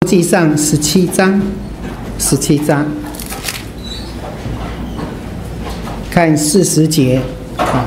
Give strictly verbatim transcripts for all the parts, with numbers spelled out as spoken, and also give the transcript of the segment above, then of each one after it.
记上十七章，十七章，看四十节啊，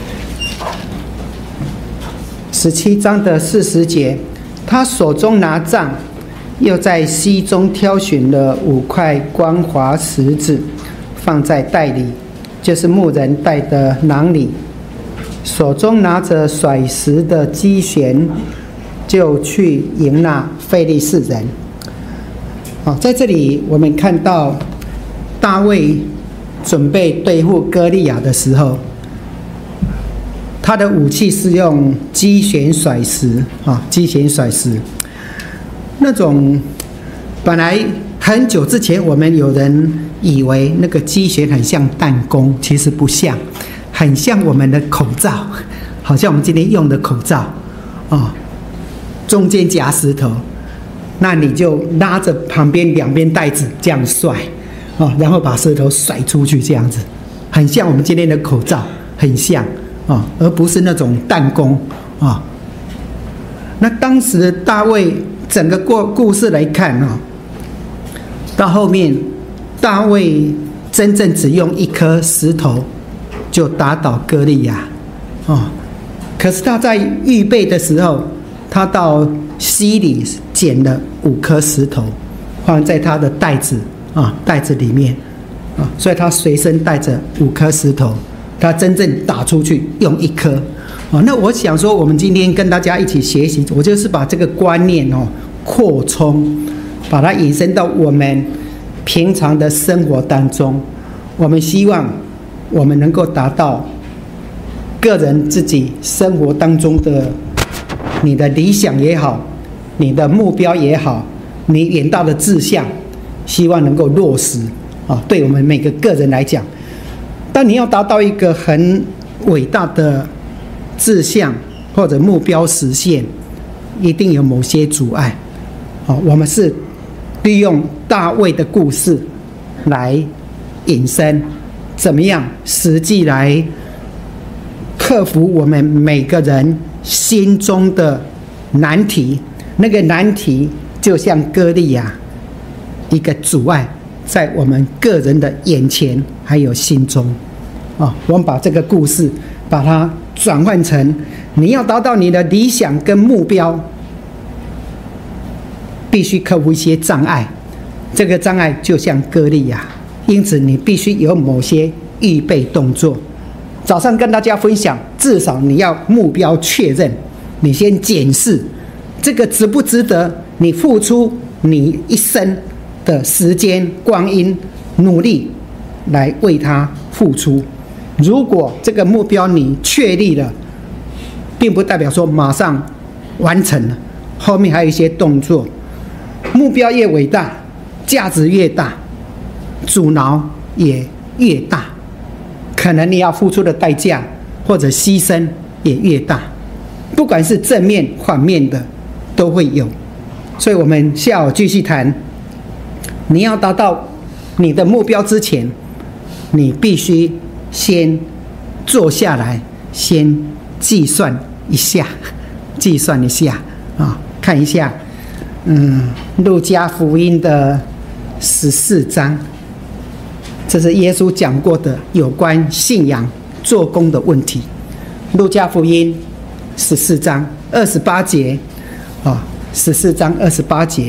十七章的四十节，他手中拿杖，又在溪中挑选了五块光滑石子，放在袋里，就是牧人带的囊里，手中拿着甩石的机弦，就去迎那非利士人。好，在这里我们看到大卫准备对付歌利亚的时候，他的武器是用机弦甩石啊，机弦甩石。那种本来很久之前，我们有人以为那个机弦很像弹弓，其实不像，很像我们的口罩，好像我们今天用的口罩啊，中间夹石头。那你就拉着旁边两边带子这样甩，哦，然后把石头甩出去，这样子，很像我们今天的口罩，很像哦，而不是那种弹弓啊、哦。那当时大卫整个故故事来看哦，到后面大卫真正只用一颗石头就打倒歌利亚哦，可是他在预备的时候，他到溪里捡了五颗石头，放在他的袋子啊袋子里面啊，所以他随身带着五颗石头，他真正打出去用一颗啊。那我想说，我们今天跟大家一起学习，我就是把这个观念哦扩充，把它引申到我们平常的生活当中。我们希望我们能够达到个人自己生活当中的。你的理想也好，你的目标也好，你远大的志向，希望能够落实啊！对我们每个个人来讲，但你要达到一个很伟大的志向或者目标实现，一定有某些阻碍。啊，我们是利用大卫的故事来引申，怎么样实际来克服我们每个人心中的难题。那个难题就像歌利亚一个阻碍在我们个人的眼前还有心中、哦、我们把这个故事把它转换成你要达到你的理想跟目标，必须克服一些障碍，这个障碍就像歌利亚，因此你必须有某些预备动作。早上跟大家分享，至少你要目标确认，你先检视这个值不值得你付出你一生的时间、光阴、努力来为它付出。如果这个目标你确立了，并不代表说马上完成了，后面还有一些动作。目标越伟大，价值越大，阻挠也越大。可能你要付出的代价或者牺牲也越大，不管是正面反面的都会有。所以我们下午继续谈，你要达到你的目标之前，你必须先坐下来，先计算一下，计算一下啊，看一下，嗯，路加福音的十四章。这是耶稣讲过的有关信仰做工的问题。路加福音十四章二十八节啊，十四章二十八节，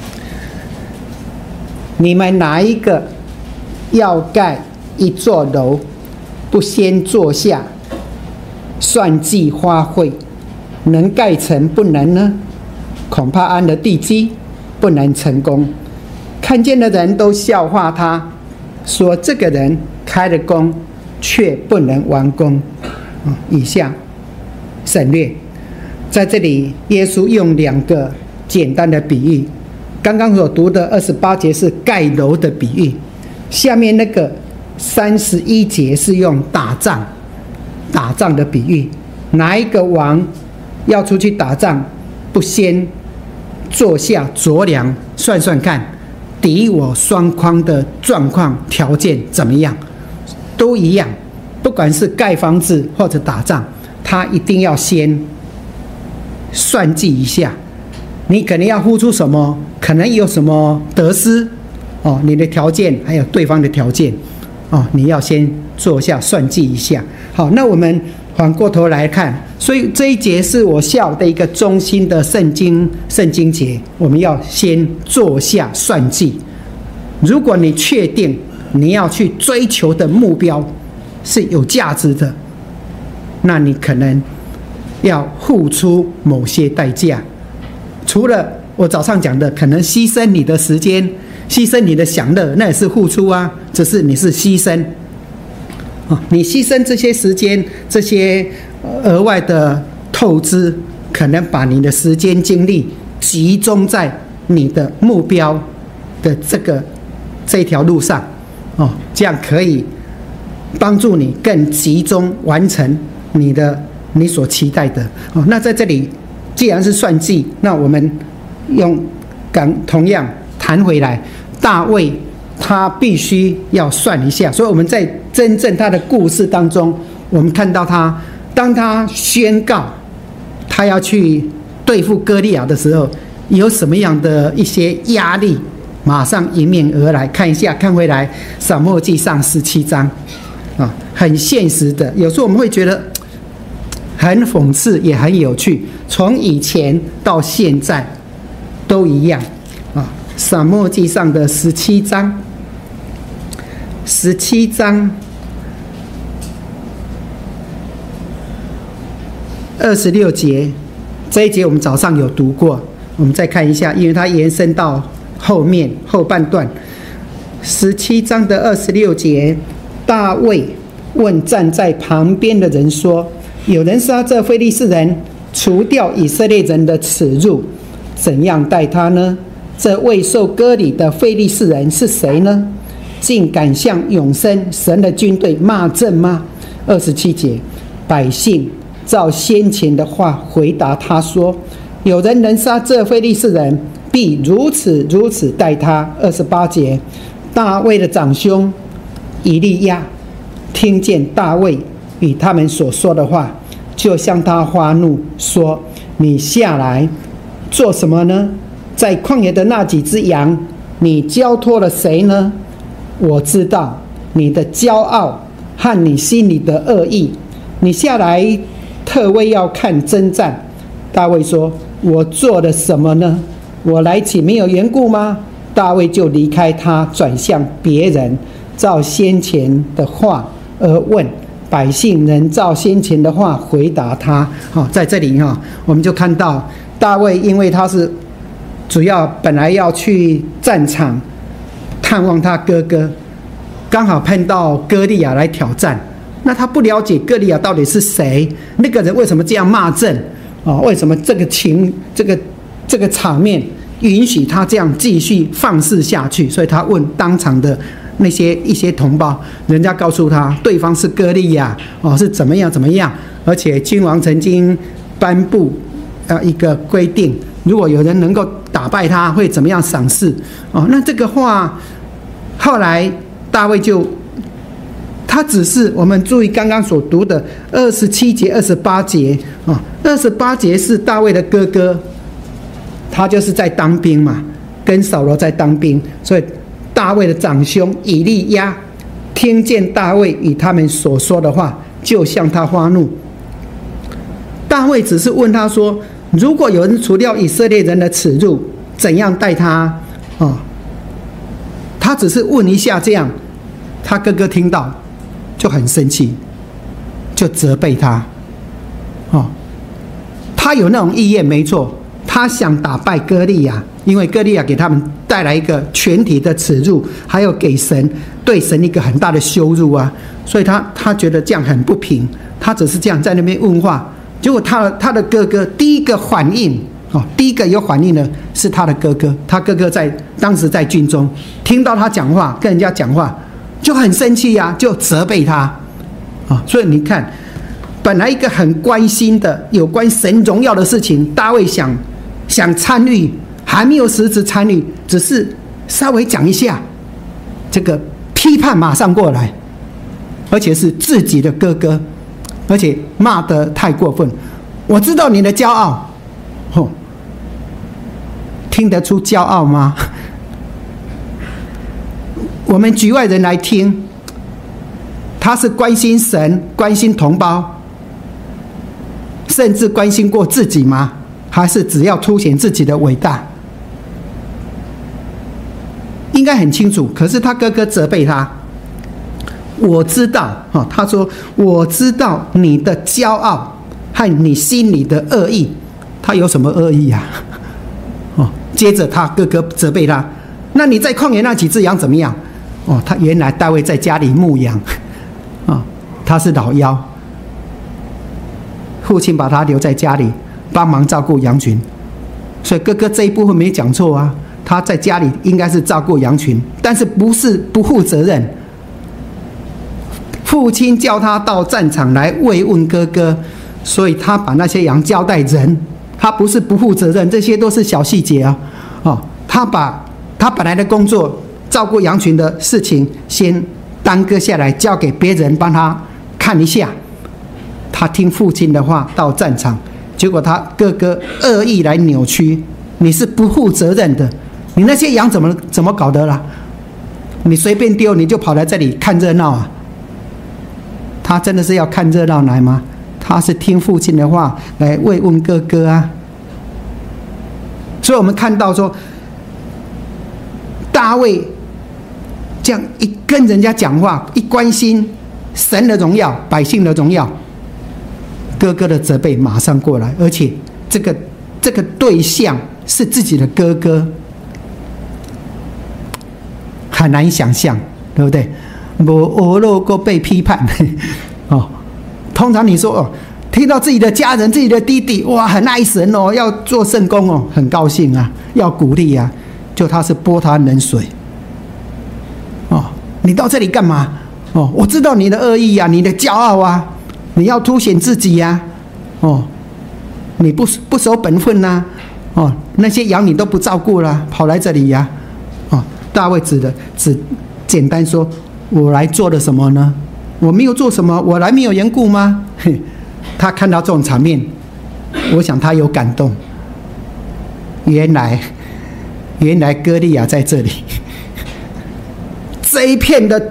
你们哪一个要盖一座楼，不先坐下算计花费，能盖成不能呢？恐怕安了地基，不能成功。看见的人都笑话他，说这个人开了工却不能完工。以下省略。在这里耶稣用两个简单的比喻，刚刚所读的二十八节是盖楼的比喻，下面那个三十一节是用打仗打仗的比喻。哪一个王要出去打仗，不先坐下酌量算算看敌我双方的状况条件怎么样，都一样。不管是盖房子或者打仗，他一定要先算计一下， 你可能要付出什么，可能有什么得失哦，你的条件还有对方的条件哦，你要先做下算计一下。好，那我们反过头来看，所以这一节是我下午的一个中心的圣经圣经节，我们要先做下算计。如果你确定你要去追求的目标是有价值的，那你可能要付出某些代价。除了我早上讲的，可能牺牲你的时间，牺牲你的享乐，那也是付出啊，只是你是牺牲。你牺牲这些时间，这些额外的透支，可能把你的时间精力集中在你的目标的这个这条路上，哦，这样可以帮助你更集中完成你的你所期待的。哦，那在这里既然是算计，那我们用刚同样谈回来，大卫他必须要算一下。所以我们在真正他的故事当中，我们看到他当他宣告他要去对付歌利亚的时候，有什么样的一些压力马上迎面而来。看一下，看回来撒母耳记上十七章啊，很现实的。有时候我们会觉得很讽刺，也很有趣，从以前到现在都一样啊。撒母耳记上的十七章，十七章二十六节，这一节我们早上有读过，我们再看一下，因为它延伸到后面后半段。十七章的二十六节，大卫问站在旁边的人说：有人杀这非利士人，除掉以色列人的耻辱，怎样待他呢？这未受割礼的非利士人是谁呢？竟敢向永生神的军队骂阵吗？二十七节，百姓照先前的话回答他说：有人能杀这非利士人，必如此如此待他。二十八节，大卫的长兄以利亚听见大卫与他们所说的话，就向他发怒说：你下来做什么呢？在旷野的那几只羊，你交托了谁呢？我知道你的骄傲和你心里的恶意，你下来特为要看征战。大卫说：我做了什么呢？我来岂没有缘故吗？大卫就离开他，转向别人，照先前的话而问，百姓能照先前的话回答他。哦，在这里哈，我们就看到大卫，因为他是主要本来要去战场探望他哥哥，刚好碰到歌利亚来挑战。那他不了解歌利亚到底是谁，那个人为什么这样骂阵啊？为什么这个情这个这个场面允许他这样继续放肆下去？所以他问当场的那些一些同胞，人家告诉他对方是歌利亚哦，是怎么样怎么样，而且君王曾经颁布呃一个规定，如果有人能够打败他，会怎么样赏识哦？那这个话后来大卫就。他只是我们注意刚刚所读的二十七节、二十八节啊，二十八节是大卫的哥哥，他就是在当兵嘛，跟扫罗在当兵，所以大卫的长兄以利亚听见大卫与他们所说的话，就向他发怒。大卫只是问他说：如果有人除掉以色列人的耻辱，怎样待他？哦，他只是问一下这样，他哥哥听到。就很生气，就责备他。哦，他有那种意愿没错，他想打败歌利亚，因为歌利亚给他们带来一个全体的耻辱，还有给神对神一个很大的羞辱啊，所以他他觉得这样很不平，他只是这样在那边问话，结果他他的哥哥第一个反应哦，第一个有反应的是他的哥哥，他哥哥在当时在军中，听到他讲话，跟人家讲话。就很生气呀、啊，就责备他，啊，所以你看，本来一个很关心的有关神荣耀的事情，大卫想想参与，还没有实质参与，只是稍微讲一下，这个批判马上过来，而且是自己的哥哥，而且骂得太过分。我知道你的骄傲，吼， 听得出骄傲吗？我们局外人来听，他是关心神、关心同胞，甚至关心过自己吗？还是只要凸显自己的伟大？应该很清楚。可是他哥哥责备他，我知道，他说我知道你的骄傲和你心里的恶意。他有什么恶意啊？哦，接着他哥哥责备他，那你在旷野那几只羊怎么样？哦，他原来大卫在家里牧羊，啊、哦，他是老幺，父亲把他留在家里帮忙照顾羊群，所以哥哥这一部分没讲错啊，他在家里应该是照顾羊群，但是不是不负责任。父亲叫他到战场来慰问哥哥，所以他把那些羊交代人，他不是不负责任，这些都是小细节啊。哦，他把他本来的工作照顾羊群的事情先耽搁下来，交给别人帮他看一下。他听父亲的话到战场，结果他哥哥恶意来扭曲，你是不负责任的，你那些羊怎么怎么搞的啦？你随便丢你就跑来这里看热闹啊？他真的是要看热闹来吗？他是听父亲的话来慰问哥哥啊。所以我们看到说，大卫这样一跟人家讲话，一关心神的荣耀、百姓的荣耀，哥哥的责备马上过来，而且这个这个对象是自己的哥哥，很难想象，对不对？没俄罗过被批判哦，通常你说哦，听到自己的家人、自己的弟弟，哇，很爱神哦，要做圣工哦，很高兴啊，要鼓励啊，就他是泼他冷水。哦，你到这里干嘛？哦，我知道你的恶意啊，你的骄傲啊，你要凸显自己呀、啊，哦，你不不守本分呐、啊，哦，那些羊你都不照顾了，跑来这里呀、啊，哦，大卫只的只简单说。我来做了什么呢？我没有做什么，我来没有缘故吗？他看到这种场面，我想他有感动。原来，原来歌利亚在这里，这一片的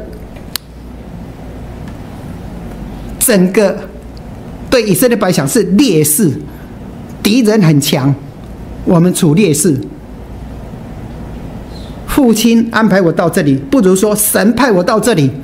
整个对以色列百姓是劣势，敌人很强，我们处劣势。父亲安排我到这里，不如说神派我到这里，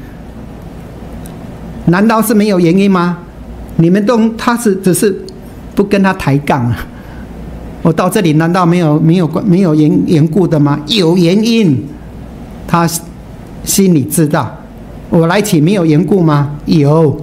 难道是没有原因吗？你们都他是只是不跟他抬杠啊？我到这里难道没有没有没有缘缘故的吗？有原因，他心里知道。我来起没有缘故吗？有。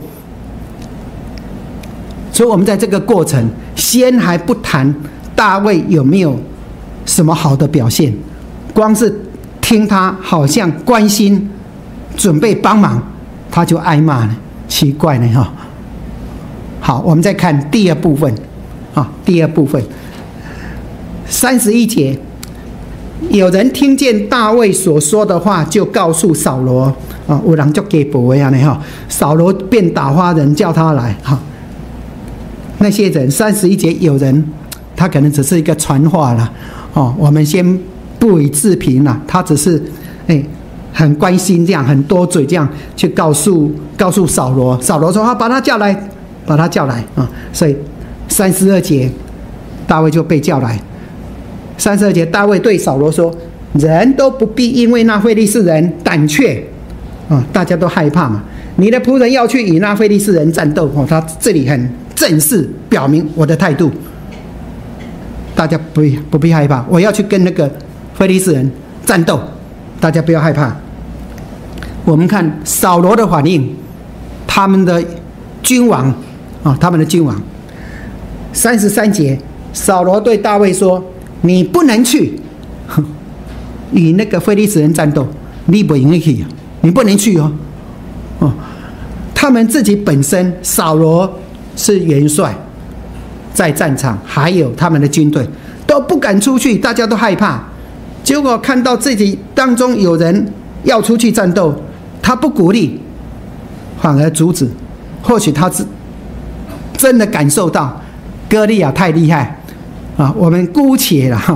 所以我们在这个过程，先还不谈大卫有没有什么好的表现，光是听他好像关心、准备帮忙，他就挨骂了，奇怪呢哈。好，我们再看第二部分，啊，第二部分，三十一节，有人听见大卫所说的话，就告诉扫罗，啊，有人就给伯维啊呢哈，扫罗便打发人叫他来哈。那些人，三十一节有人，他可能只是一个传话了，哦，我们先。不予置评了，他只是，哎，很关心这样，很多嘴这样去告诉告诉扫罗，扫罗说：“他把他叫来，把他叫来啊！”所以三十二节，大卫就被叫来。三十二节，大卫对扫罗说：“人都不必因为那非利士人胆怯啊，大家都害怕嘛。你的仆人要去与那非利士人战斗哦，他这里很正式表明我的态度，大家不不必害怕，我要去跟那个。”非利士人战斗，大家不要害怕。我们看扫罗的反应，他们的君王啊，他们的君王。三十三节，扫罗对大卫说：“你不能去与那个非利士人战斗，你不能去，你不能去哦。”哦，他们自己本身，扫罗是元帅，在战场，还有他们的军队都不敢出去，大家都害怕。结果看到自己当中有人要出去战斗，他不鼓励，反而阻止。或许他是真的感受到歌利亚太厉害啊！我们姑且了哈，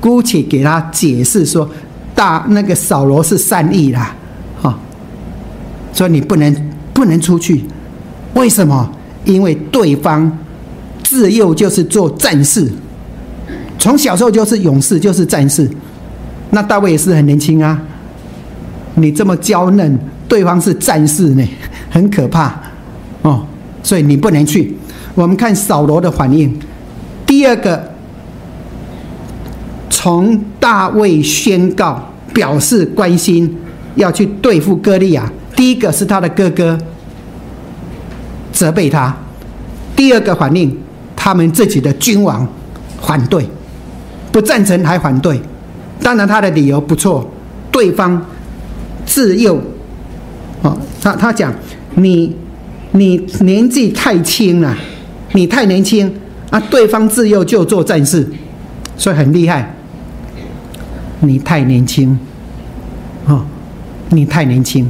姑且给他解释说，大那个扫罗是善意啦，哦，所以你不能不能出去。为什么？因为对方自幼就是做战士，从小时候就是勇士，就是战士。那大卫也是很年轻啊，你这么娇嫩，对方是战士呢，很可怕哦，所以你不能去。我们看扫罗的反应，第二个，从大卫宣告表示关心，要去对付歌利亚。第一个是他的哥哥责备他，第二个反应，他们自己的君王反对，不赞成还反对。当然他的理由不错，对方自幼，哦，他他讲你你年纪太轻了，你太年轻啊，对方自幼就做战士，所以很厉害。你太年轻，哦，你太年轻，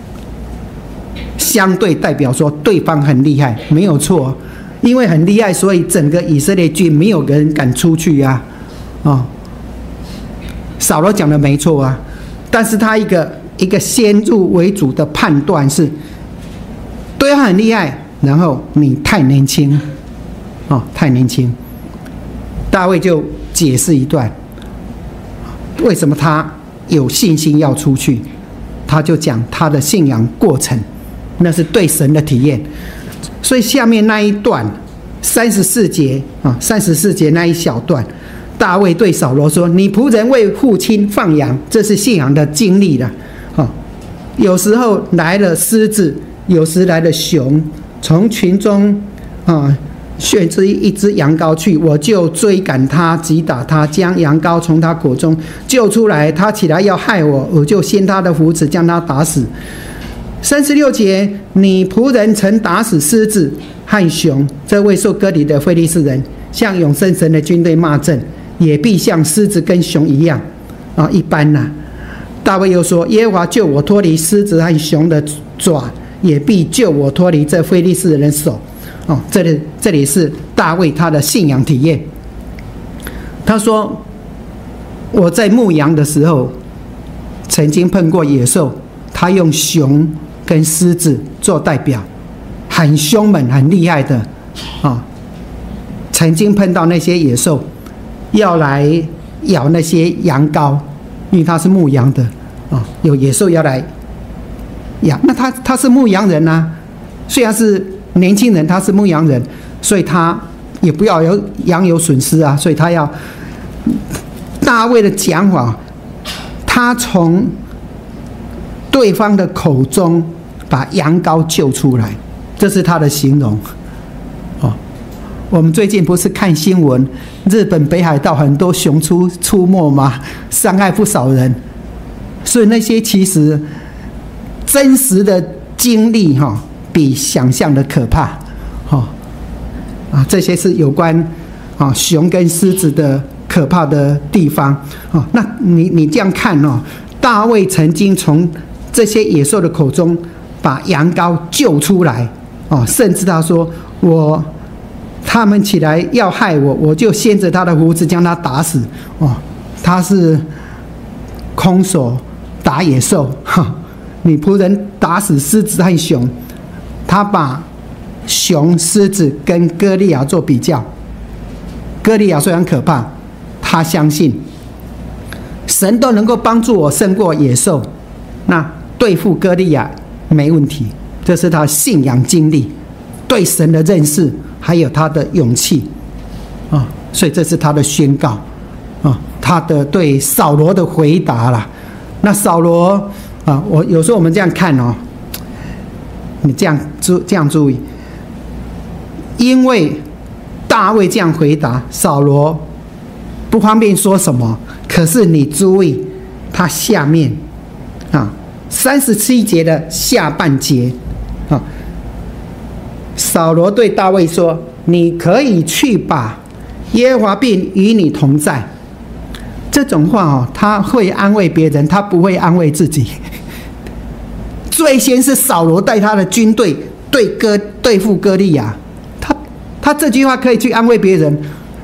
相对代表说对方很厉害，没有错，因为很厉害，所以整个以色列军没有人敢出去呀，啊，哦。扫罗讲的没错啊，但是他一个一个先入为主的判断是，对他很厉害，然后你太年轻，哦，太年轻。大卫就解释一段，为什么他有信心要出去，他就讲他的信仰过程，那是对神的体验。所以下面那一段三十四节啊，三十四节那一小段。大卫对扫罗说：“你仆人为父亲放羊，这是信仰的经历了。哦，有时候来了狮子，有时来了熊，从群中啊选出一只羊羔去，我就追赶他，击打他，将羊羔从他口中救出来。他起来要害我，我就掀他的胡子，将他打死。”三十六节，你仆人曾打死狮子和熊，这未受割礼的非利士人向永生神的军队骂阵。也必像狮子跟熊一样，啊，一般呐、啊。大卫又说：“耶和华救我脱离狮子和熊的爪，也必救我脱离这非利士人的手。”哦，这里这里是大卫他的信仰体验。他说：“我在牧羊的时候，曾经碰过野兽，他用熊跟狮子做代表，很凶猛、很厉害的啊。曾经碰到那些野兽。”要来咬那些羊羔，因为他是牧羊的啊，有野兽要来咬。那他他是牧羊人啊，虽然是年轻人，他是牧羊人，所以他也不要有羊有损失啊，所以他要大卫的讲法，他从对方的口中把羊羔救出来，这是他的形容。我们最近不是看新闻，日本北海道很多熊出出没吗？伤害不少人。所以那些其实真实的经历哈，比想象的可怕。哈啊，这些是有关啊熊跟狮子的可怕的地方。啊，那你你这样看哦，大卫曾经从这些野兽的口中把羊羔救出来。哦，甚至他说我。他们起来要害我，我就掀着他的胡子将他打死。哦，他是空手打野兽，哈！你仆人打死狮子和熊，他把熊、狮子跟歌利亚做比较。歌利亚虽然可怕，他相信神都能够帮助我胜过野兽，那对付歌利亚没问题。这是他信仰经历，对神的认识。还有他的勇气，啊，所以这是他的宣告，啊，他的对扫罗的回答啦。那扫罗啊，我有时候我们这样看哦，你这样注这样注意，因为大卫这样回答，扫罗不方便说什么。可是你注意，他下面啊三十七节的下半节啊。扫罗对大卫说：“你可以去吧，耶和华必与你同在。”这种话哦，他会安慰别人，他不会安慰自己。最先是扫罗带他的军队对歌对付歌利亚，他他这句话可以去安慰别人，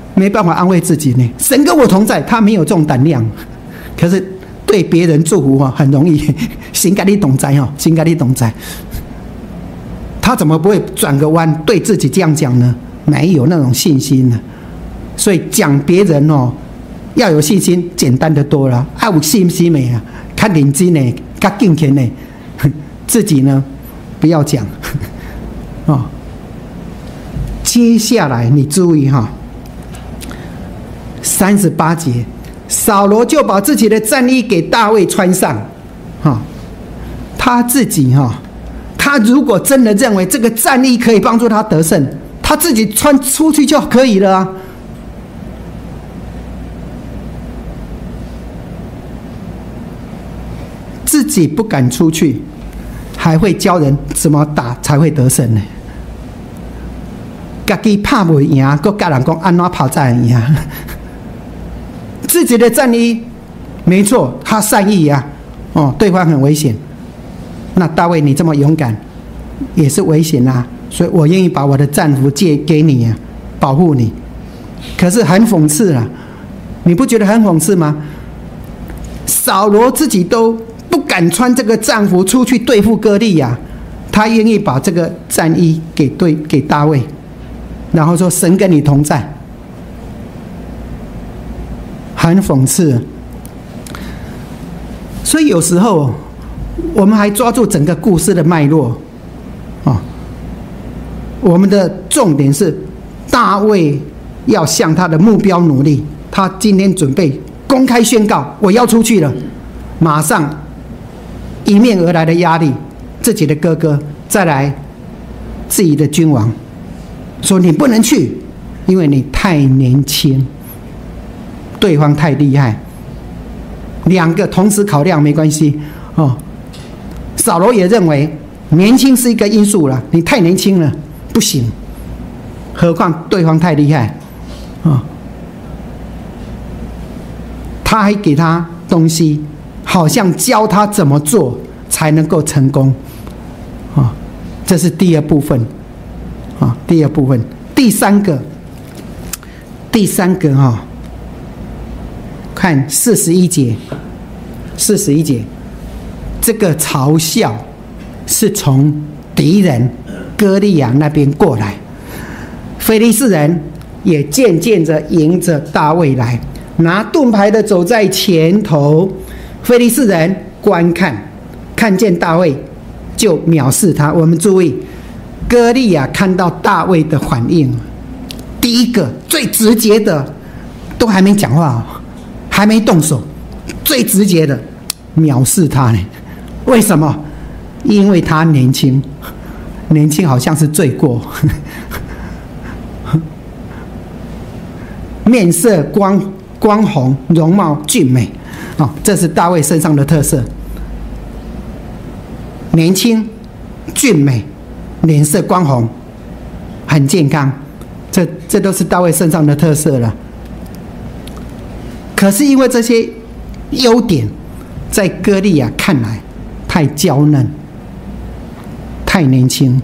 没办法安慰自己呢。神跟我同在，他没有这种胆量。可是对别人祝福啊，很容易，心该你懂灾哦，心该你懂灾。他怎么不会转个弯对自己这样讲呢？没有那种信心呢。所以讲别人哦，要有信心，简单的多了。爱有信心没啊？看认真呢，较敬虔呢，自己呢不要讲哦。接下来你注意哈，三十八节，扫罗就把自己的战衣给大卫穿上，哈，他自己哈，他如果真的认为这个战衣可以帮助他得胜，他自己穿出去就可以了啊。自己不敢出去，还会教人怎么打才会得胜呢？自己打不赢，还跟人说安怎跑才会赢？自己的战衣，没错，他善意呀、啊，哦，对方很危险。那大卫，你这么勇敢，也是危险啊，所以我愿意把我的战服借给你啊，保护你。可是很讽刺啊，你不觉得很讽刺吗？扫罗自己都不敢穿这个战服出去对付歌利亚，他愿意把这个战衣给对给大卫，然后说神跟你同在，很讽刺。所以有时候我们还抓住整个故事的脉络啊，我们的重点是大卫要向他的目标努力，他今天准备公开宣告我要出去了，马上迎面而来的压力，自己的哥哥，再来自己的君王说你不能去，因为你太年轻，对方太厉害。两个同时考量没关系哦。扫罗也认为年轻是一个因素了，你太年轻了不行，何况对方太厉害啊、哦。他还给他东西，好像教他怎么做才能够成功啊、哦。这是第二部分啊、哦，第二部分，第三个，第三个哈、哦，看四十一节，四十一节，这个嘲笑是从敌人歌利亚那边过来，非利士人也渐渐着迎着大卫来，拿盾牌的走在前头，非利士人观看，看见大卫就藐视他。我们注意，歌利亚看到大卫的反应，第一个最直接的，都还没讲话，还没动手，最直接的藐视他呢？为什么？因为他年轻，年轻好像是罪过，面色光光红，容貌俊美，哦，这是大卫身上的特色。年轻、俊美，脸色光红，很健康，这这都是大卫身上的特色了。可是因为这些优点，在歌利亚看来太娇嫩，太年轻。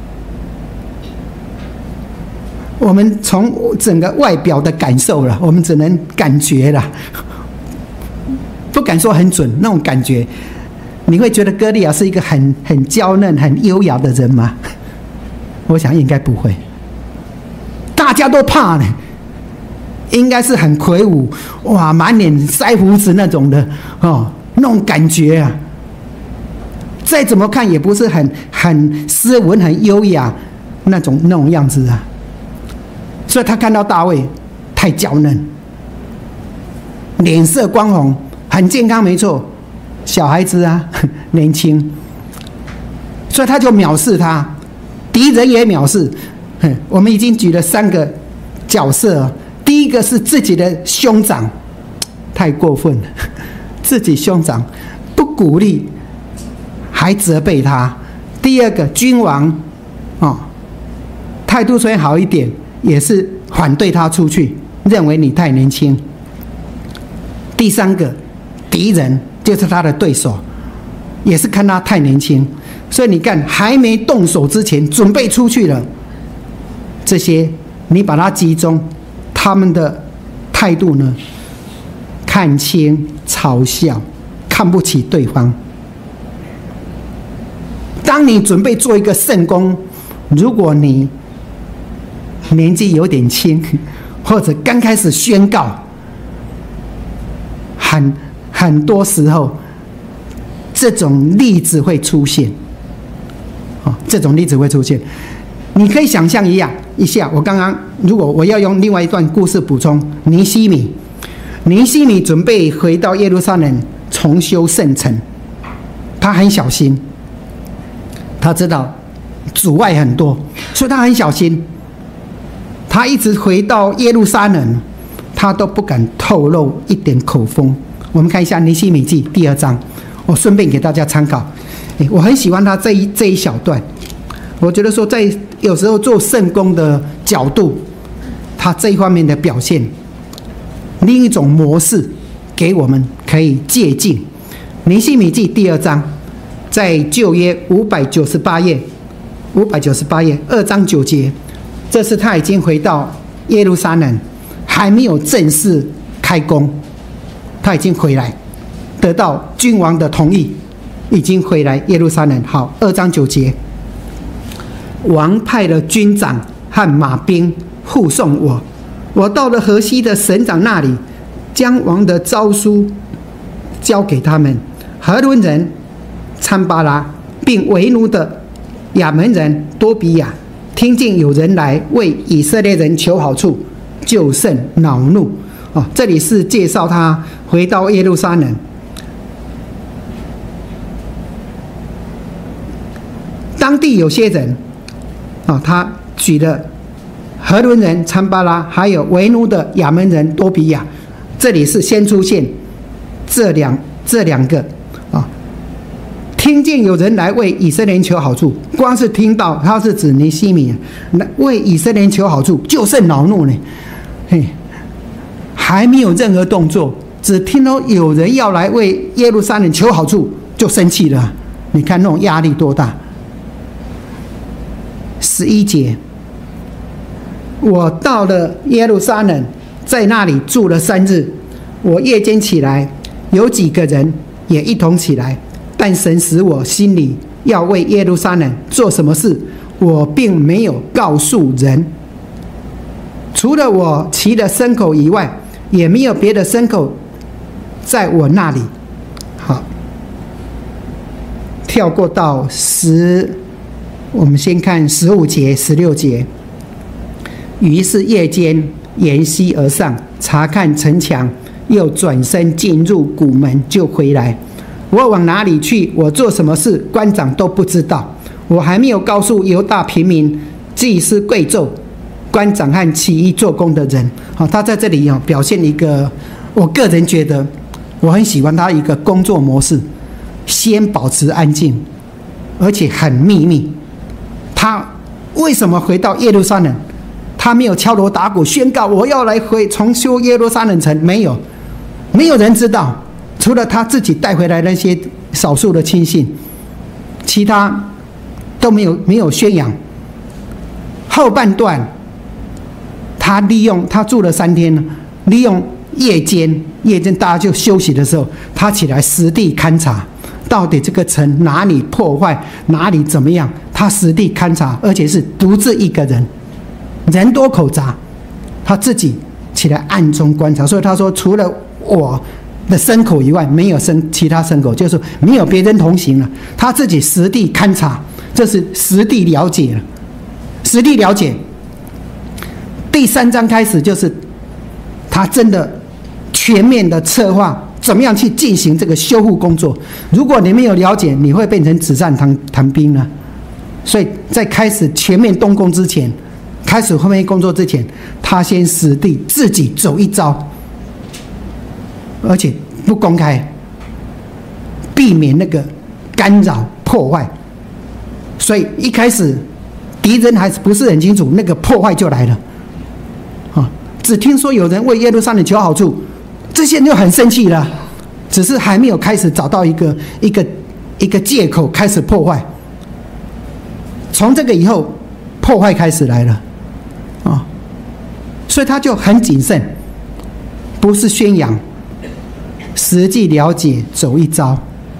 我们从整个外表的感受了，我们只能感觉了，不敢说很准，那种感觉。你会觉得歌利亚是一个很很娇嫩、很优雅的人吗？我想应该不会，大家都怕呢。应该是很魁梧，哇，满脸腮胡子那种的哦，那种感觉啊。再怎么看也不是很很斯文、很优雅那种那种样子啊。所以他看到大卫太娇嫩，脸色光红，很健康，没错，小孩子啊，年轻，所以他就藐视他，敌人也藐视。我们已经举了三个角色。第一个是自己的兄长，太过分了，自己兄长不鼓励，还责备他。第二个君王，哦，态度虽然好一点，也是反对他出去，认为你太年轻。第三个敌人就是他的对手，也是看他太年轻，所以你看还没动手之前准备出去了，这些你把他集中。 他们的态度呢，看轻、嘲笑、看不起对方。当你准备做一个圣工，如果你年纪有点轻，或者刚开始宣告，很很多时候这种例子会出现。哦，这种例子会出现。你可以想象一下，一下我刚刚如果我要用另外一段故事补充，尼西米，尼西米准备回到耶路撒冷重修圣城，他很小心，他知道阻碍很多，所以他很小心。他一直回到耶路撒冷，他都不敢透露一点口风。我们看一下尼西米记第二章，我顺便给大家参考。我很喜欢他这一这一小段，我觉得说在有时候做圣工的角度，他这一方面的表现，另一种模式给我们可以借鉴。尼西米记第二章，在旧约五百九十八页，五百九十八页二章九节，这是他已经回到耶路撒冷，还没有正式开工，他已经回来，得到君王的同意，已经回来耶路撒冷。好，二章九节，王派了军长和马兵护送我，我到了河西的省长那里，将王的诏书交给他们。何伦人参巴拉，并为奴的亚门人多比亚，听见有人来为以色列人求好处，就甚恼怒。哦，这里是介绍他回到耶路撒冷。当地有些人，哦，他举了何伦人参巴拉，还有为奴的亚门人多比亚，这里是先出现这两这两个啊、哦。听见有人来为以色列人求好处，光是听到他是指尼西米为以色列人求好处，就甚恼怒呢。嘿，还没有任何动作，只听到有人要来为耶路撒冷求好处，就生气了。你看那种压力多大！十一节，我到了耶路撒冷，在那里住了三日。我夜间起来，有几个人也一同起来，但神使我心里要为耶路撒冷做什么事，我并没有告诉人。除了我骑的牲口以外，也没有别的牲口在我那里。好，跳过到十。我们先看十五节、十六节。于是夜间沿溪而上，查看城墙，又转身进入谷门，就回来。我往哪里去，我做什么事，官长都不知道。我还没有告诉犹大平民、祭司贵胄、官长和起义做工的人。好，他在这里表现一个，我个人觉得我很喜欢他一个工作模式：先保持安静，而且很秘密。他为什么回到耶路撒冷？他没有敲锣打鼓宣告我要来回重修耶路撒冷城，没有，没有人知道，除了他自己带回来那些少数的亲信，其他都没有没有宣扬。后半段，他利用他住了三天，利用夜间夜间大家就休息的时候，他起来实地勘察。到底这个城哪里破坏，哪里怎么样？他实地勘察，而且是独自一个人，人多口杂，他自己起来暗中观察。所以他说，除了我的牲口以外，没有牲其他牲口，就是没有别人同行了。他自己实地勘察，这是实地了解了，实地了解。第三章开始就是他真的全面的策划。怎么样去进行这个修复工作？如果你没有了解，你会变成纸上谈谈兵呢。所以在开始全面动工之前，开始后面工作之前，他先实地自己走一遭，而且不公开，避免那个干扰破坏。所以一开始敌人还不是很清楚，那个破坏就来了。啊，只听说有人为耶路撒冷求好处。这些人就很生气了，只是还没有开始找到一个一个一个借口开始破坏。从这个以后，破坏开始来了，啊、哦， 所以他就很谨慎，不是宣扬，实际了解，走一遭。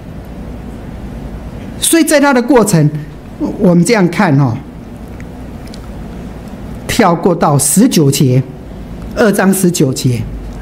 所以在他的过程，我们这样看哦，跳过到十九节，二章十九节，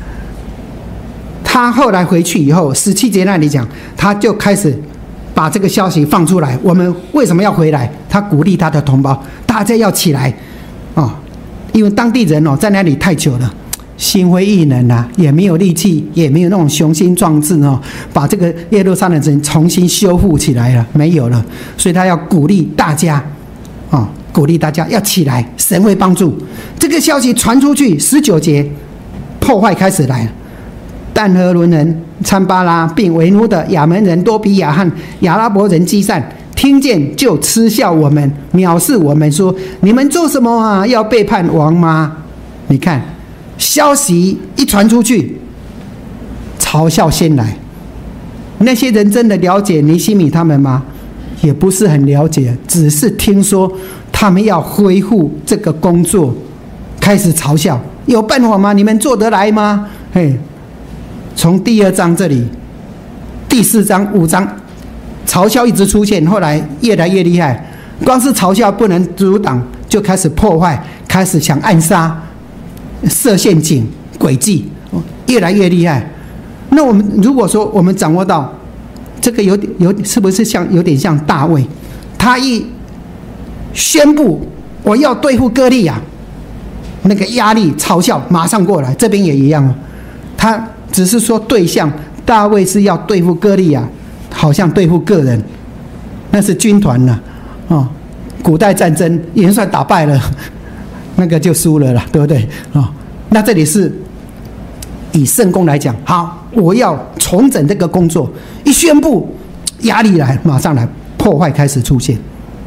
他后来回去以后，十七节那里讲，他就开始把这个消息放出来。我们为什么要回来？他鼓励他的同胞，大家要起来哦，因为当地人哦在那里太久了，心灰意冷啊，也没有力气，也没有那种雄心壮志哦，把这个耶路撒冷城重新修复起来了，没有了。所以他要鼓励大家哦，鼓励大家要起来，神会帮助。这个消息传出去，十九节破坏开始来了。但和伦人参巴拉并为奴的亚门人多比亚和亚拉伯人基散听见就嗤笑我们，藐视我们，说：你们做什么啊？要背叛王吗？你看，消息一传出去，嘲笑先来。那些人真的了解尼希米他们吗？也不是很了解，只是听说他们要恢复这个工作，开始嘲笑。有办法吗？你们做得来吗？嘿，从第二章这里，第四章、五章，嘲笑一直出现，后来越来越厉害。光是嘲笑不能阻挡，就开始破坏，开始想暗杀、设陷阱、诡计，越来越厉害。那我们如果说我们掌握到这个有点有是不是像有点像大卫？他一宣布我要对付歌利亚，那个压力、嘲笑马上过来。这边也一样哦，他只是说对象，大卫是要对付歌利亚，好像对付个人，那是军团了哦。古代战争元帅打败了，那个就输了啦，对不对哦？那这里是以圣公来讲，好，我要重整这个工作，一宣布，压力来，马上来，破坏开始出现。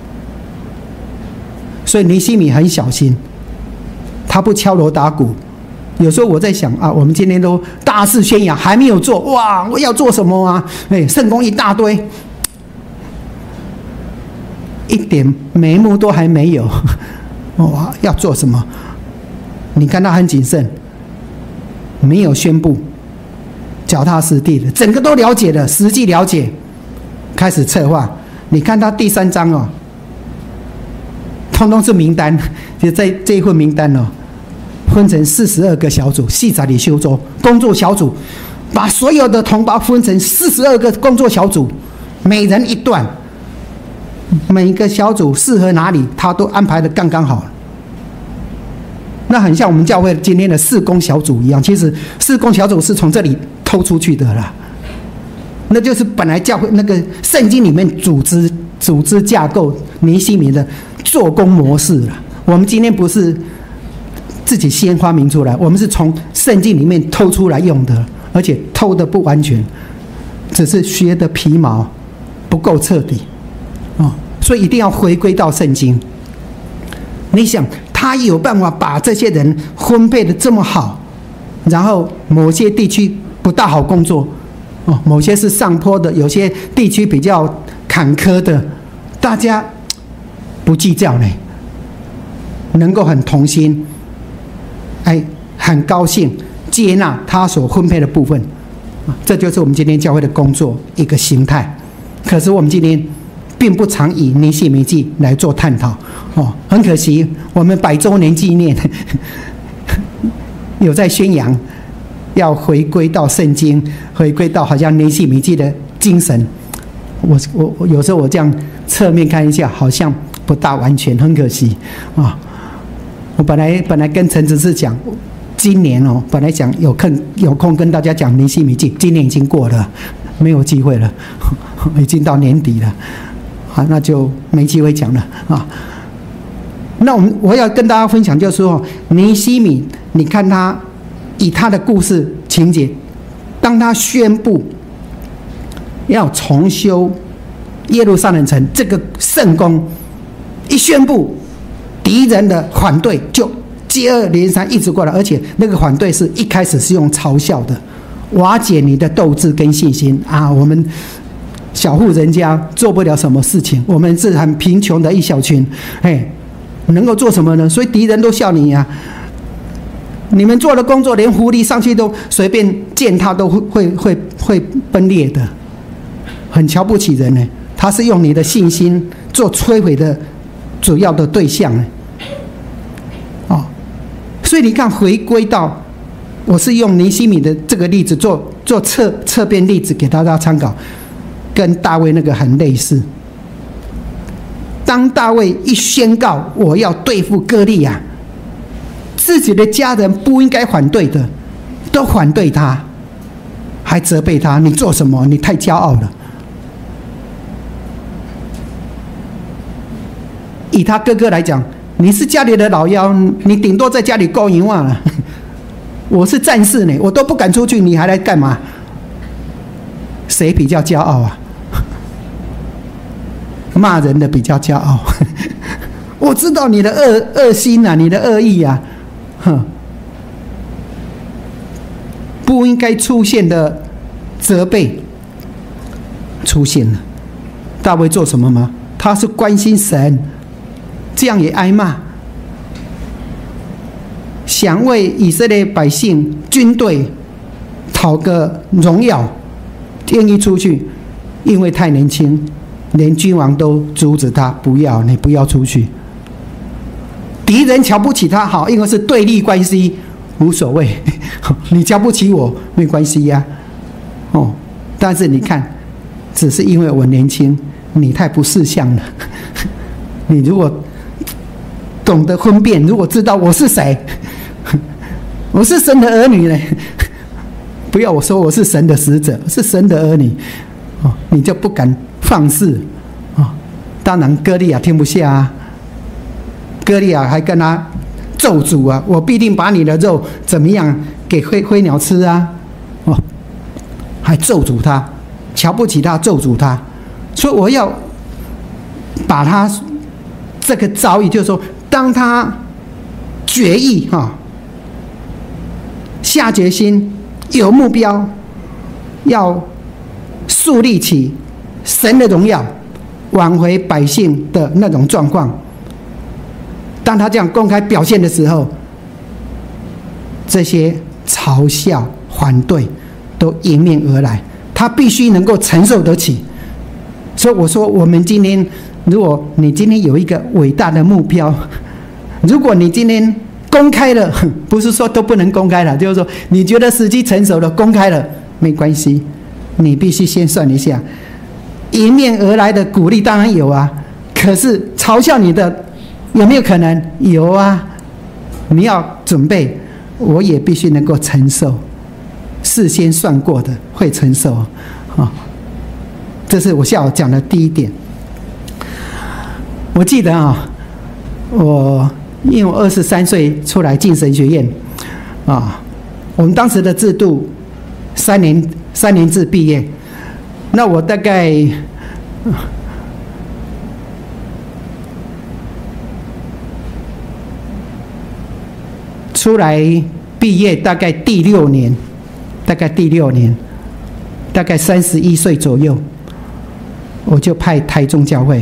所以尼希米很小心，他不敲锣打鼓。有时候我在想啊，我们今天都大肆宣扬，还没有做，哇，我要做什么啊？哎，圣工一大堆，一点眉目都还没有，哇，要做什么？你看他很谨慎，没有宣布，脚踏实地的，整个都了解了，实际了解，开始策划。你看他第三章哦，通通是名单，就在这一份名单哦。分成四十二个小组，细杂里修州工作小组，把所有的同胞分成四十二个工作小组，每人一段，每一个小组适合哪里，他都安排的刚刚好。那很像我们教会今天的事工小组一样，其实事工小组是从这里偷出去的啦，那就是本来教会那个圣经里面组织组织架构尼希米的做工模式了。我们今天不是自己先发明出来，我们是从圣经里面偷出来用的，而且偷的不完全，只是学的皮毛，不够彻底哦，所以一定要回归到圣经。你想，他有办法把这些人分配的这么好，然后某些地区不大好工作哦，某些是上坡的，有些地区比较坎坷的，大家不计较呢，能够很同心。哎，很高兴接纳他所分配的部分，这就是我们今天教会的工作一个形态。可是我们今天并不常以尼希米记来做探讨哦，很可惜，我们百周年纪念有在宣扬要回归到圣经，回归到好像尼希米记的精神。我我我有时候我这样侧面看一下，好像不大完全，很可惜啊。哦，我本来本来跟陈执事讲，今年哦，本来讲有空有空跟大家讲尼希米记，今年已经过了，没有机会了，已经到年底了，啊，那就没机会讲了啊。那我们我要跟大家分享，就是说尼希米，你看他以他的故事情节，当他宣布要重修耶路撒冷城这个圣宫，一宣布，敌人的反对就接二连三一直过来，而且那个反对是一开始是用嘲笑的，瓦解你的斗志跟信心啊！我们小户人家做不了什么事情，我们是很贫穷的一小群，哎，能够做什么呢？所以敌人都笑你呀、啊。 你们做的工作，连狐狸上去都随便践踏都会会会会崩裂的，很瞧不起人呢。他是用你的信心做摧毁的主要的对象呢。哦，所以你看，回归到我是用尼希米的这个例子做做侧侧边例子给大家参考，跟大卫那个很类似。当大卫一宣告我要对付歌利亚，自己的家人不应该反对的，都反对他，还责备他：你做什么？你太骄傲了。以他哥哥来讲，你是家里的老幺，你顶多在家里勾引我了。我是战士呢，我都不敢出去，你还来干嘛？谁比较骄傲啊？骂人的比较骄傲。我知道你的恶恶心啊，你的恶意啊，哼，不应该出现的责备出现了。大卫做什么吗？他是关心神，这样也挨骂。想为以色列百姓军队讨个荣耀，愿意出去，因为太年轻，连君王都阻止他，不要，你不要出去。敌人瞧不起他，好，因为是对立关系，无所谓。你瞧不起我，没关系呀、啊。哦，但是你看，只是因为我年轻，你太不识相了。你如果懂得分辨，如果知道我是谁，我是神的儿女呢，不要我说我是神的使者，是神的儿女，哦，你就不敢放肆。哦，当然歌利亚听不下啊。歌利亚还跟他咒诅啊，我必定把你的肉怎么样给飞飞鸟吃啊！哦，还咒诅他，瞧不起他，咒诅他，所以我要把他这个遭遇，就是说，当他决意哈、哦，下决心有目标，要树立起神的荣耀，挽回百姓的那种状况。当他这样公开表现的时候，这些嘲笑、反对都迎面而来，他必须能够承受得起。所以我说，我们今天，如果你今天有一个伟大的目标，如果你今天公开了，不是说都不能公开了，就是说你觉得时机成熟了，公开了没关系，你必须先算一下，迎面而来的鼓励当然有啊，可是嘲笑你的。有没有可能？有啊！你要准备，我也必须能够承受，事先算过的会承受啊、哦。这是我下午讲的第一点。我记得啊、哦，我因为我二十三岁出来进神学院啊、哦，我们当时的制度三年三年制毕业，那我大概。出来毕业大概第六年，大概第六年，大概三十一岁左右，我就派台中教会。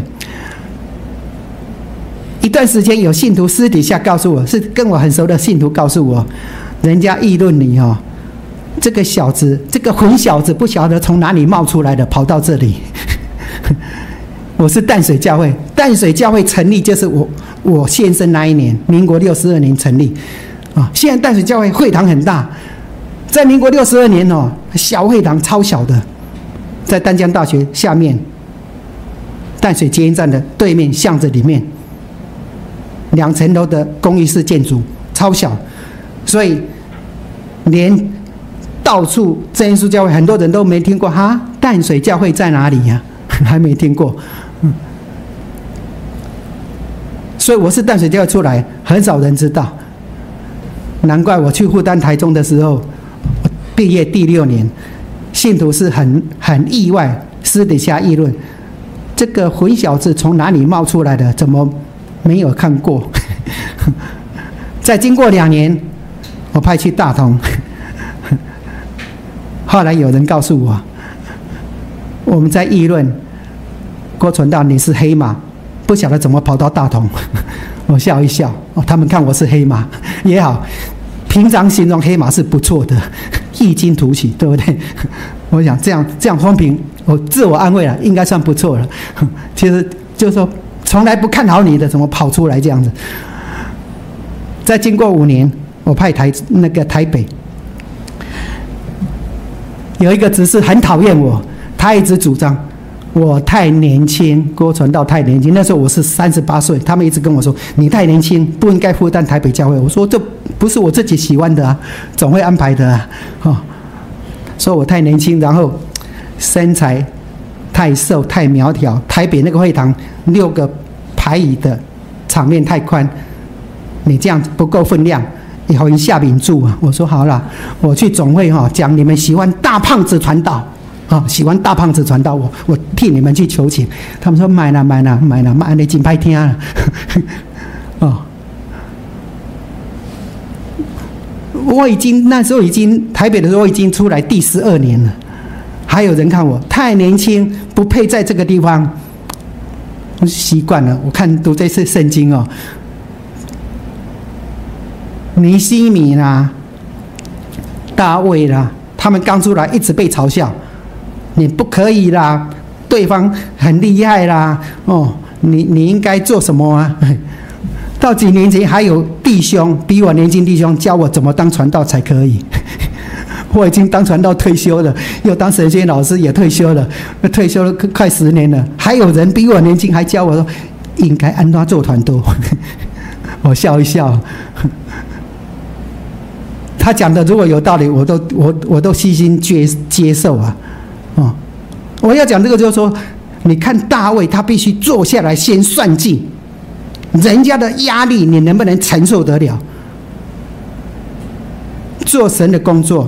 一段时间有信徒私底下告诉我，是跟我很熟的信徒告诉我，人家议论你哦，这个小子，这个混小子，不晓得从哪里冒出来的，跑到这里。我是淡水教会，淡水教会成立就是我我现生那一年，民国六十二年成立。啊，现在淡水教会会堂很大，在民国六十二年哦，小会堂超小的，在淡江大学下面，淡水捷运站的对面巷子里面，两层楼的公寓式建筑，超小，所以连到处真耶稣教会很多人都没听过哈，淡水教会在哪里呀、啊？还没听过，嗯，所以我是淡水教会出来，很少人知道。难怪我去复旦台中的时候，毕业第六年，信徒是很很意外，私底下议论，这个混小子从哪里冒出来的？怎么没有看过？再经过两年，我派去大同，后来有人告诉我，我们在议论郭传道你是黑马，不晓得怎么跑到大同。我笑一笑，哦，他们看我是黑马也好。 平常形容黑马是不错的，异军突起，对不对？我想这样这样风评，我自我安慰了，应该算不错了。其实就是说，从来不看好你的，怎么跑出来这样子？再经过五年，我派台那个台北有一个执事很讨厌我，他一直主张我太年轻，郭传道太年轻。那时候我是三十八岁，他们一直跟我说你太年轻，不应该负担台北教会。我说这不是我自己喜欢的啊，总会安排的啊。哦，说我太年轻，然后身材太瘦太苗条，台北那个会堂六个排椅的场面太宽，你这样不够分量，以后一下屏住啊。我说好了，我去总会哈讲你们喜欢大胖子传道。啊、哦，喜欢大胖子传道，我我替你们去求情。他们说买了买了买了，买了金牌听了。哦，我已经那时候已经台北的时候已经出来第十二年了，还有人看我太年轻，不配在这个地方。我习惯了，我看读这次圣经哦，尼西米啦、大卫啦，他们刚出来一直被嘲笑。你不可以啦，对方很厉害啦，哦，你你应该做什么啊？到几年前还有弟兄比我年轻弟兄教我怎么当传道才可以，我已经当传道退休了，又当神学老师也退休了，退休了快十年了，还有人比我年轻还教我说应该按怎做传道，我笑一笑。他讲的如果有道理，我都我我都悉心接接受啊。哦，我要讲这个就是说，你看大卫，他必须坐下来先算计，人家的压力你能不能承受得了？做神的工作，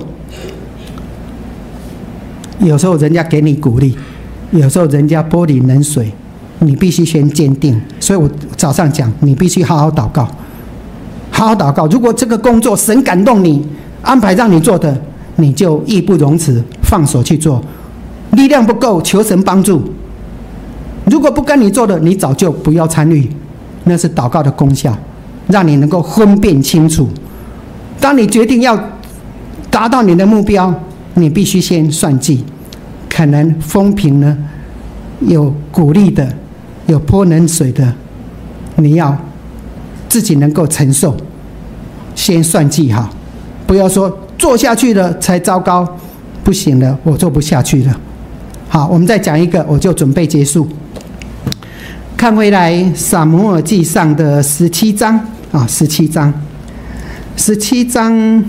有时候人家给你鼓励，有时候人家泼你冷水，你必须先坚定。所以我早上讲，你必须好好祷告，好好祷告。如果这个工作神感动你，安排让你做的，你就义不容辞，放手去做。力量不够，求神帮助。如果不跟你做的，你早就不要参与。那是祷告的功效，让你能够分辨清楚。当你决定要达到你的目标，你必须先算计。可能风评呢，有鼓励的，有泼冷水的，你要自己能够承受。先算计好，不要说做下去了才糟糕，不行了，我做不下去了。好，我们再讲一个，我就准备结束。看回来撒母耳记上的十七章啊，十七章，十七章，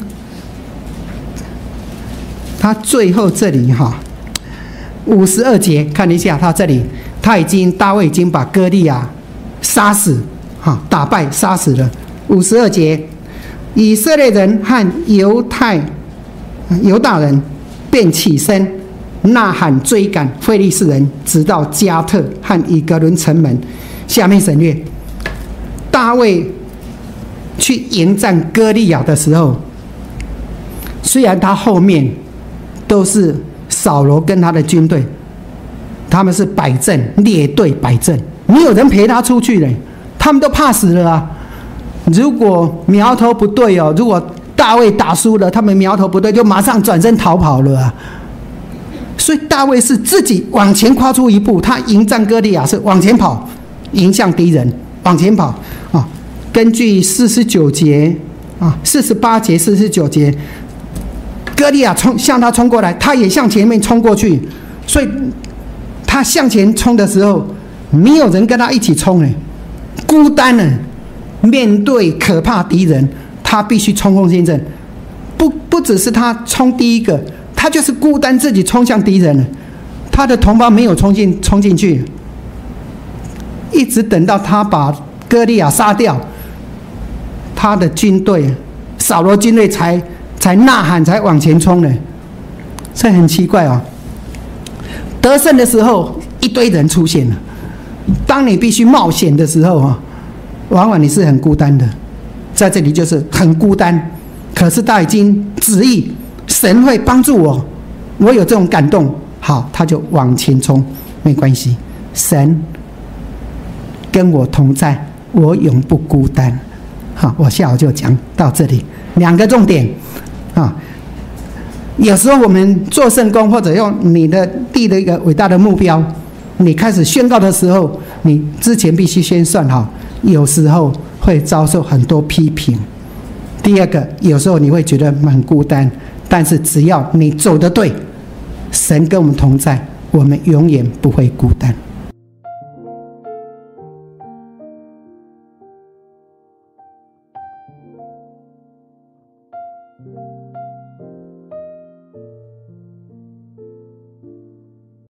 他最后这里哈，五十二节看一下，他这里他已经大卫已经把歌利亚杀死，哈，打败杀死了。五十二节，以色列人和犹太犹大人便起身。呐喊追赶非利士人，直到加特和以格伦城门。下面省略。大卫去迎战歌利亚的时候，虽然他后面都是扫罗跟他的军队，他们是摆阵列队摆阵，没有人陪他出去嘞，他们都怕死了啊。如果苗头不对哦，如果大卫打输了，他们苗头不对，就马上转身逃跑了啊。所以大卫是自己往前跨出一步，他迎战歌利亚是往前跑，迎向敌人，往前跑啊。根据四十九节啊，四十八节、四十九节，歌利亚冲向他冲过来，他也向前面冲过去。所以他向前冲的时候，没有人跟他一起冲呢，孤单呢。面对可怕敌人，他必须冲锋陷阵。不不只是他冲第一个。他就是孤单自己冲向敌人了，他的同胞没有冲进冲进去，一直等到他把歌利亚杀掉，他的军队扫罗军队才才呐喊，才往前冲呢。这很奇怪啊！得胜的时候，一堆人出现了；当你必须冒险的时候啊，往往你是很孤单的。在这里就是很孤单，可是他已经旨意。神会帮助我，我有这种感动，好，他就往前冲，没关系，神跟我同在，我永不孤单。 好，我下午就讲到这里，两个重点啊。有时候我们做圣工，或者用你的立的一个伟大的目标，你开始宣告的时候，你之前必须先算好，有时候会遭受很多批评。第二个，有时候你会觉得很孤单，但是只要你走得对，神跟我们同在，我们永远不会孤单。